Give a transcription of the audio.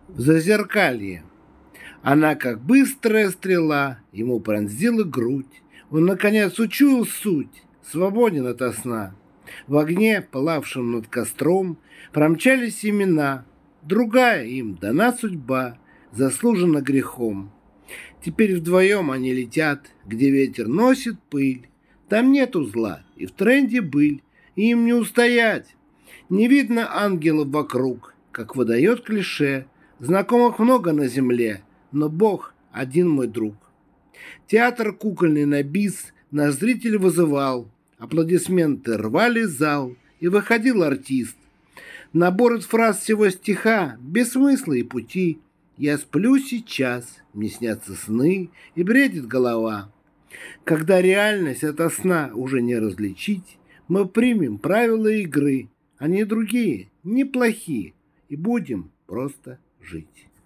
В зазеркалье. Она, как быстрая стрела, ему пронзила грудь. Он, наконец, учуял суть, свободен ото сна. В огне, пылавшем над костром, промчались семена. Другая им дана судьба, заслужена грехом. Теперь вдвоем они летят, где ветер носит пыль. Там нету зла, и в тренде быль, и им не устоять. Не видно ангелов вокруг, как выдает клише. Знакомых много на земле, но Бог один мой друг. Театр кукольный на бис наш зритель вызывал. Аплодисменты рвали зал, и выходил артист. Набор из фраз всего стиха, без смысла и пути. Я сплю сейчас, мне снятся сны, и бредит голова. Когда реальность ото сна уже не различить, мы примем правила игры. Они другие, неплохие, и будем просто жить.